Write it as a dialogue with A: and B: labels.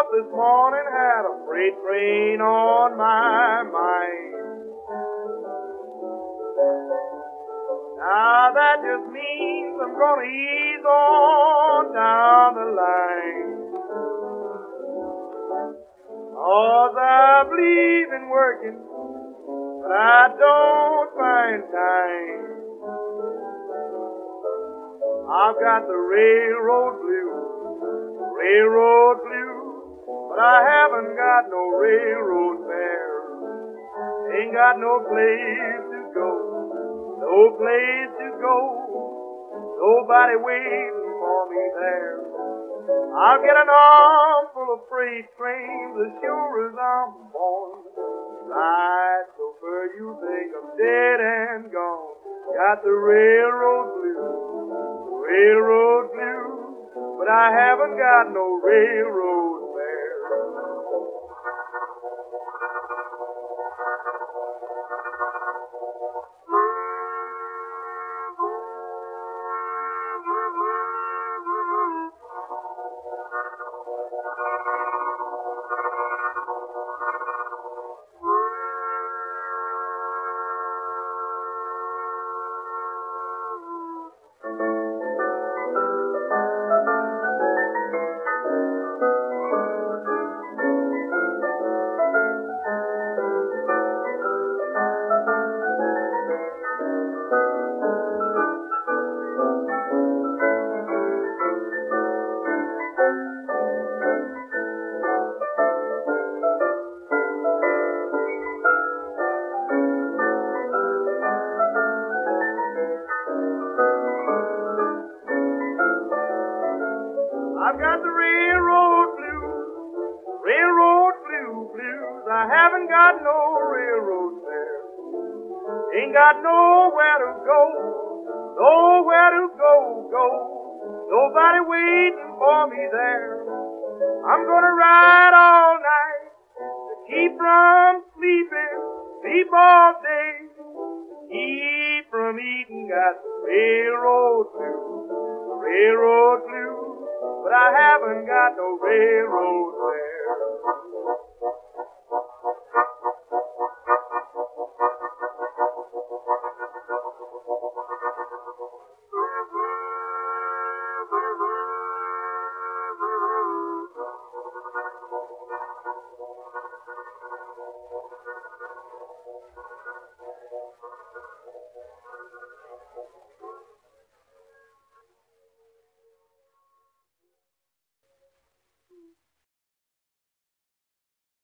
A: this morning, had a freight train on my mind. Now that just means I'm gonna ease on down the line. 'Cause I believe in working, but I don't find time. I've got the railroad blues, but I haven't got no railroad fare. Ain't got no place to go, nobody waiting for me there. I'll get an armful of freight trains as sure as I'm born. Ride chauffeur, you think I'm dead and gone. Got the railroad blues, but I haven't got no railroad fare. I've got the railroad blues. I haven't got no railroad fare. Ain't got nowhere to go. Nobody waiting for me there. I'm gonna ride all night to keep from sleeping, sleep all day, keep from eating. Got the railroad blues, but I haven't got no railroad